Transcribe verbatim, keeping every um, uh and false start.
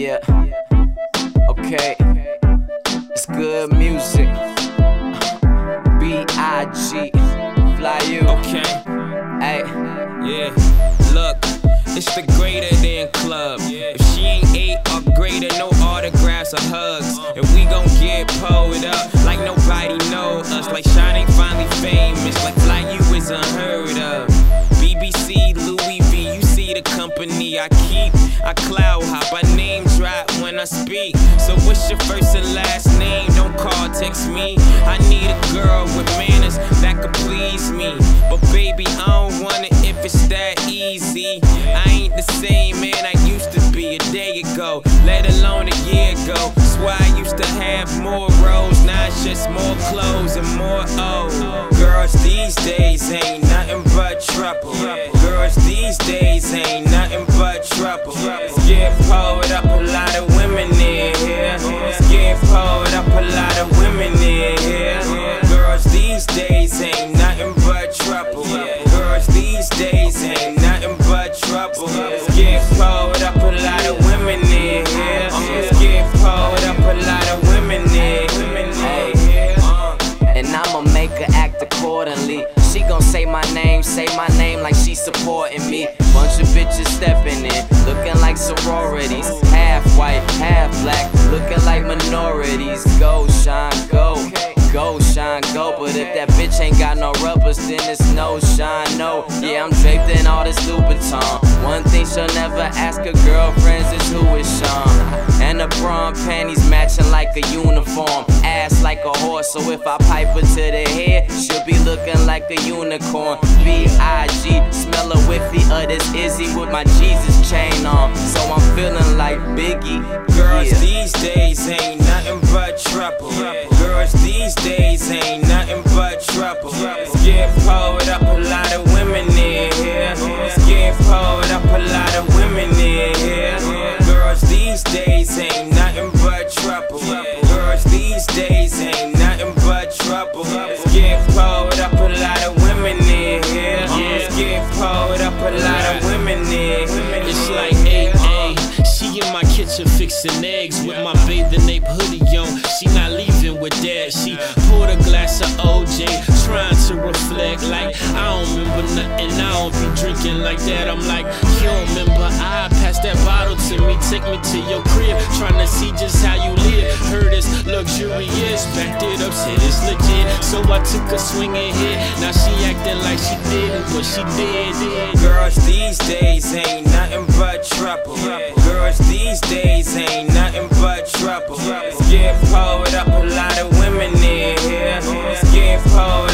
Yeah. Okay. It's good music. B I G Fly you. Okay. Ay. Yeah. Look, it's the greater than club. If she ain't eight or greater, no autographs or hugs. And we gon' get pulled up like nobody know us. Like Shine ain't finally famous. Like Fly You is unheard of. B B C, Louis V, you see the company I keep. I cloud hop, I name drop when I speak. So what's your first and last name? Don't call, text me. I need a girl with manners that could please me. But baby, I don't want it if it's that easy. I ain't the same man I used to be a day ago, let alone a year ago. Swear I used to have more roles, now it's just more clothes and more O's. Girls these days ain't nothing but trouble. Girls these days ain't nothing but trouble. It's getting pulled up a lot of women in here. It's getting pulled up a lot of women in here. Girls these days ain't nothing but trouble. Girls these days ain't nothing but trouble. It's getting pulled up a lot of women in here. It's getting pulled up a lot of women in here. And I'ma make her act accordingly. She gon' say my name, say my name like she supporting me. Bunch of bitches stepping in, looking like sororities. Half white, half black, looking like minorities. Go, shine, go. Go, shine, go. But if that bitch ain't got no rubbers, then it's no shine, no. Yeah, I'm draped in all this Louboutin. One thing she'll never ask her girlfriends is who is Sean. And the bra and panties matching like a uniform. Ass like a horse, so if I pipe her to the head, she'll be looking like a unicorn. B I G, smell a whiffy of this Izzy with my Jesus chain on. So I'm feeling like Biggie. Girls Yeah. these days ain't nothing but trouble. Girls these days ain't nothing but trouble. It's getting pulled up a lot of women in here. It's getting pulled up a lot of women in here. Girls these days ain't nothing but trouble. Girls these days ain't nothing but trouble. It's getting pulled up a lot of women in here. It's getting pulled up a lot of women in here. It's like A A. She in my kitchen fixing eggs with my bathing ape hoodie on. She not leaving with that. She poured a glass of O J, trying to reflect like I don't remember nothing. I don't be drinking like that. I'm like, you don't remember? I pass that bottle to me, take me to your crib, trying to see just how you live. Heard it's luxurious, backed it up, said it's legit. So I took a swinging hit. Now she acting like she didn't, what she did. did. Girls these days ain't nothing but trouble. Girls these days ain't nothing but trouble. It's getting pulled up a lot of women in here. It's getting pulled